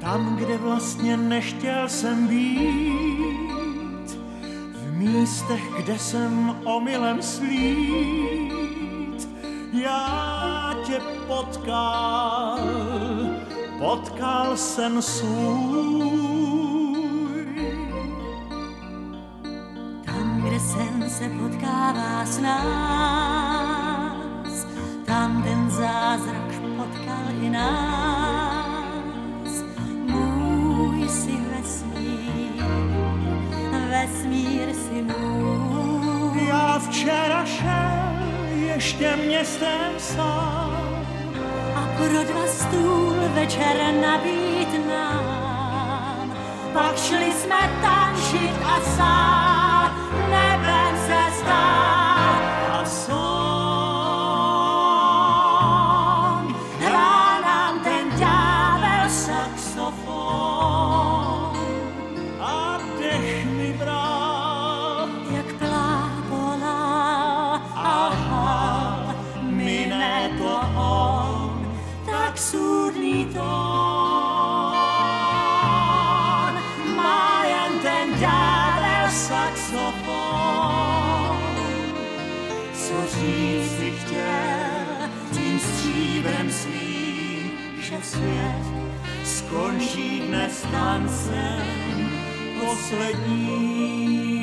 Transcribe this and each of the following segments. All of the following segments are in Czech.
Tam, kde vlastně nechtěl jsem být, v místech, kde jsem omylem slít, já tě potkal sen svůj. Tam, kde sen se potkává s nás, tam ten zázrak potkal i nás. Můj si vesmír si můj. Já včera šel ještě městem sám a pro dva stůl večer nabít nám. Pak šli jsme tančit a sám nebem se stát. a song Hrál nám ten ďábel saxofon, a dech mi bral, jak plápola a lhal. Mine to on, tak sůdný tón. Má jen ten ďábel saxofon. Co říct si chtěl tím stříbrem svým, že svět skončí dnes tancem poslední.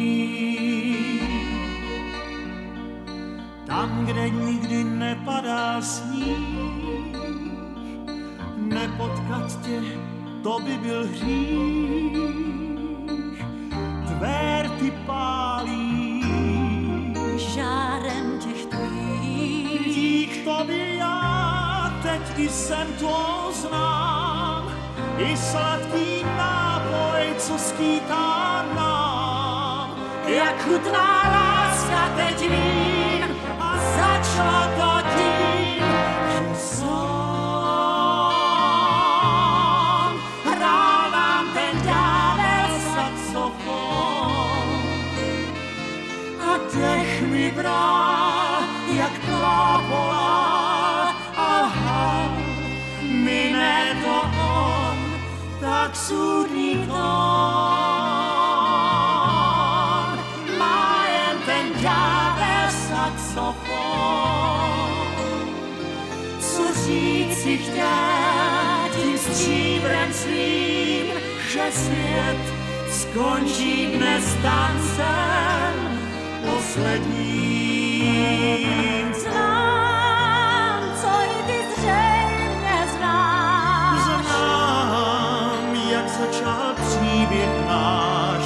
Tam, kde nikdy nepadá sníh, nepotkat tě, to by byl hřích. Tvé rty pálí žárem těch tvých. dík tobě já teď i sen tvou znám, i sladký nápoj, co skýtá nám. Jak chutná láska teď vím, a začalo to tím, že song hrál nám ten ďábel saxofon. A dech mi bral, jak plápola a lhal. Mine to on, tak sůdný tón. Má jen ten ďábel saxofon. Co říct si chtěl tím stříbrem svým, že svět skončí dnes tancem posledním. Znám, co i ty zřejmě znáš. Znám, jak začal příběh náš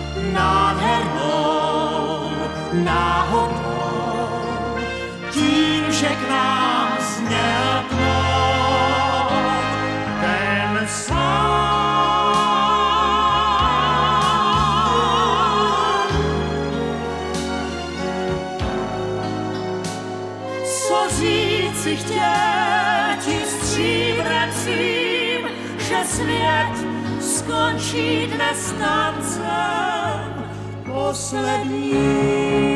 nádhernou náhodou, tím, že k nám zněl tmou ten song. Co říct si chtěl tím stříbrem svým, že svět skončí dnes tancem posledním.